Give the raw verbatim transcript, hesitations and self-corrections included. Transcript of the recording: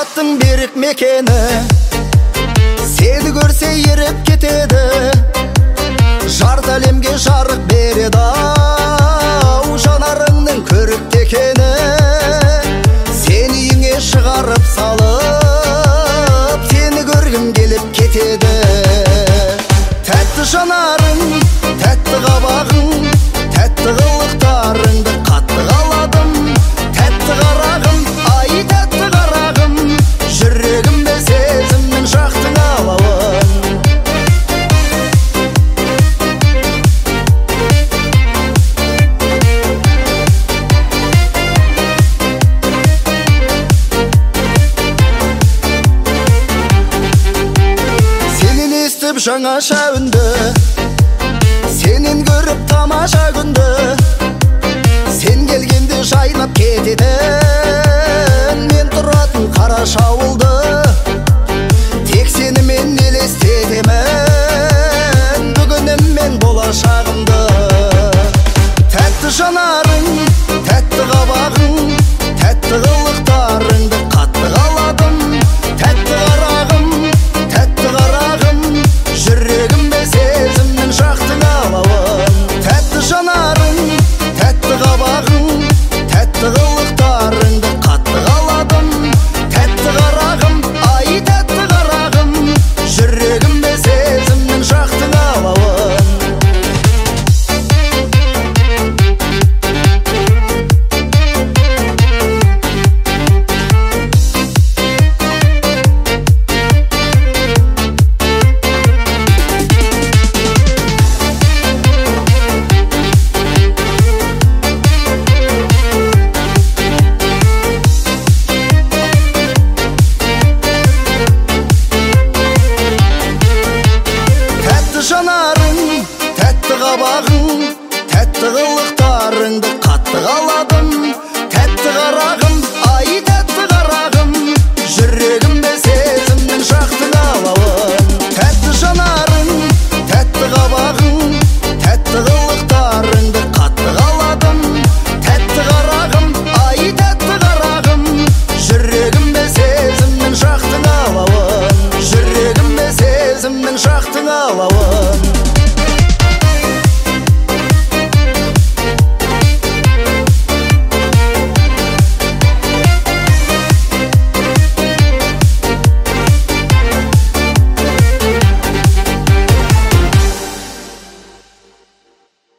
махаббаттың берік мекені, сені көрсе еріп кетеді, жарты әлемге жарық береді ау, жанарыңның көрікті екені, сені үйіңе шығарып салып, сені көргім келіп кетеді. Тәтті жанарың, тәтті қабағың, тәтті қылықтарыңды қатты қаладым. Тәтті қарағым, ай тәтті қарағым, жүрегімде сезімнің жақтың алауын. Сенен естіп жаңаша үнді, сенен көріп тамаша күнді, сен келгенде жайнап кетеді